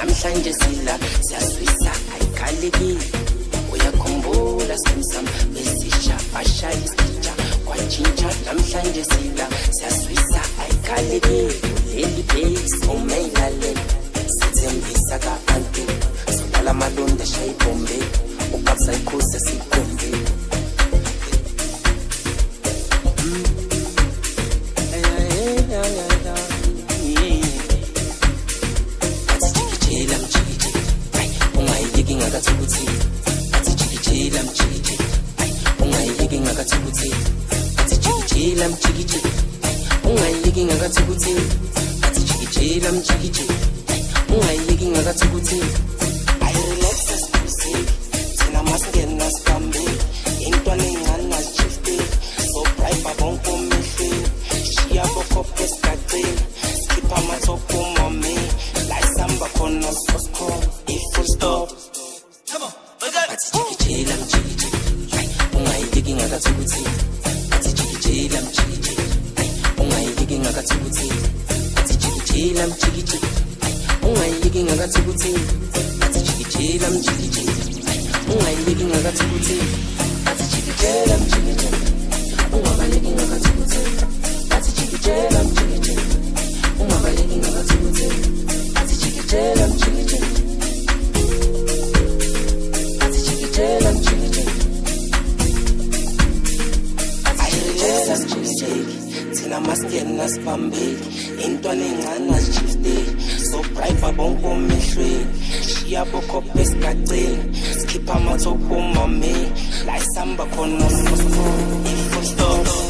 namhlanje sila siyaswisa ayikhalekile uyakhumbula simsam besisha bashaya isitsha kwajinja namhlanje sila siyaswisa ayikhalekile leli base umayilale sithembisa ka-anti sodala malonda shayibombe ukapsa ikhuze sikhombe I relax as music, tina maskena spambi, intwana ingana chifti, so bright babonko mifi, shia boko pescatine, skip a matopo mami, like samba kona sosko, if full stop. Come on, what's that? Ati chiki chilam chiki, ungai digging agatubuti, ati chiki chilam chiki, ungai digging agatubuti, ati chiki chilam chiki, ungai digging agatubuti. Chilam chiki chiki, ungai ligi ngakathukuthi. Athi chiki chilam chiki chiki, ungaba ligi ngakathukuthi. Athi chiki chilam chiki chiki, ungaba ligi ngakathukuthi. Athi chiki chilam chiki chiki, athi chiki chilam chiki chiki. Athi chiki chilam chiki chiki, thina maskena sibambeki, intwana encane asishifte, so bright babonke omehlweni. Boko pescatine, skip a matopo mami, like samba kono sosko, if full stop.